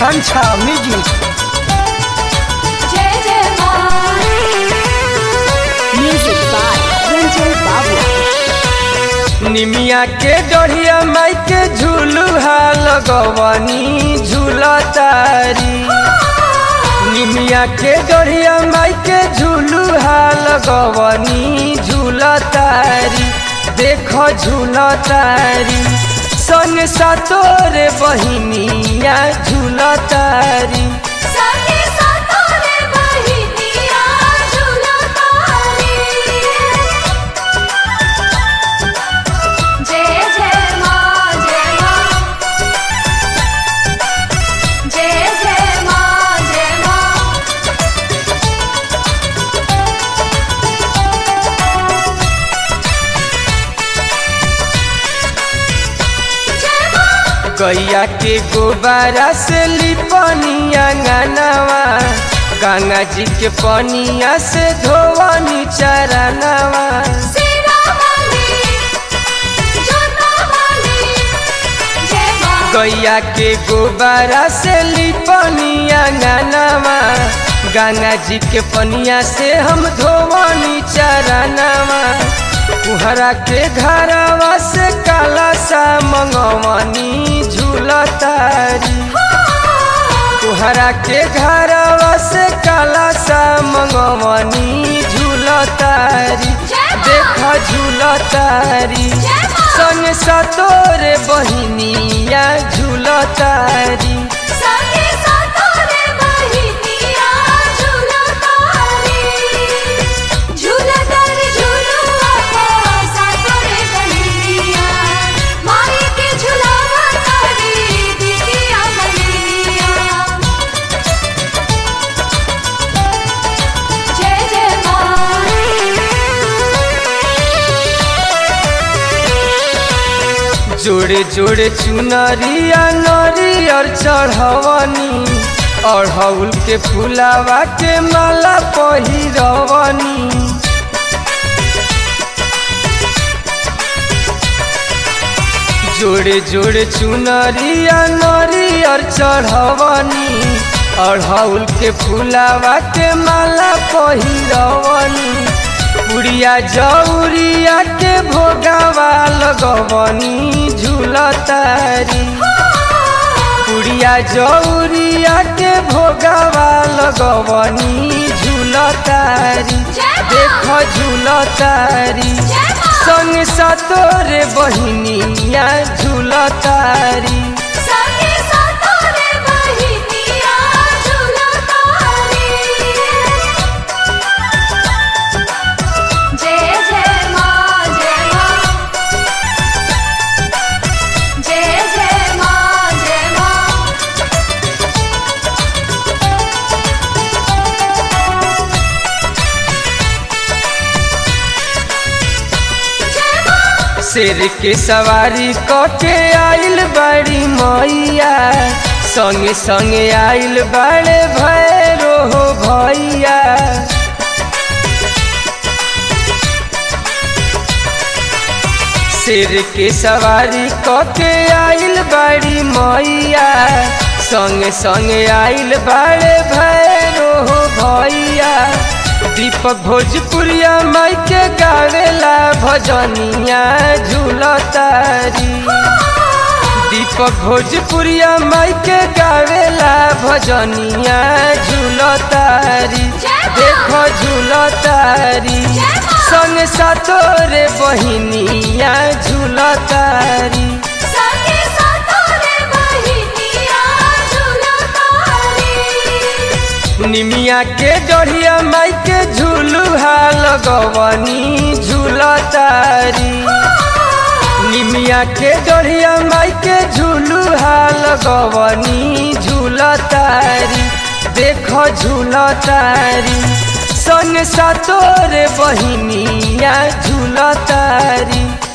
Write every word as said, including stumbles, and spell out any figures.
Kancha Music. जय जय माँ। Music by Ranjay Babu. निमिया के डोढ़िया माई के झूलुहा लगवनी झूलतारी। निमिया के डोढ़िया माई के झूलुहा लगवनी झूलतारी। देखो झूलतारी संग सातोरे बहिनिया झूलतारी। संगे सातोरे बहिनिया झूलतारी। जय जय माँ जय माँ। जय जय माँ जय माँ। जय माँ। गैया के गोबारा से लिपनिया गनवा। गंगा जी के पनिया से धोवनी चरनवा। सेना वाली जोता वाली जय माँ। गैया के गोबारा से लिपनिया गनवा। गंगा जी के पनिया से हम धोवनी चरनवा। कुहरा के घरवा से काला सा मंगवनी झूलतारी। कुहरा के घरवा से काला सा मंगवनी झूलतारी। देखा झूलतारी संग सातोरे बहिनिया झूलतारी। संगे सातोरे बहिनिया झूलतारी। झूलतारी झूलुआ को सातोरे बहिनिया। माई के झुलावा तारी दीदिया बहिनिया। जय जय माँ। जोड़े जोड़े चुनरिया नरियर चढ़वनी। अड़हुल के फुलावा के माला पहिरवनी। जोड़े जोड़े चुनरिया नरियर चढ़वनी। अड़हुल के फुलावा के माला पहिरवनी। पुड़िया जौरिया के भोगावा लगवनी झूलतारी। पुड़िया जौरिया के भोगावा लगवनी झूलतारी। देखो झूलतारी संग सातोरे बहिनिया झूलतारी। संगे सातोरे बहिनिया झूलतारी। जय जय माँ जय माँ। जय जय माँ जय माँ। जय माँ। शेर के सवारी कके आइल बड़ी मैया। संगे संगे आइल बड़े भैरो हो भैया। शेर के सवारी कके आइल बड़ी मैया। संगे संगे आइल बड़े भैरो हो भैया। दीपक भोजपुरिया माई के गावेला भजनिया झूलतारी। दीपक भोजपुरिया माई के गावेला भजनिया झूलतारी। देखो झूलतारी संग सातोरे बहिनिया झूलतारी। संगे सातोरे बहिनिया झूलतारी। निमिया के डोढ़िया माई के झूलुहा लगवनी झूलतारी। निमिया के डोढ़िया माई के झूलुहा लगवनी झूलतारी। देखो झूलतारी संग सातोरे बहिनिया झूलतारी।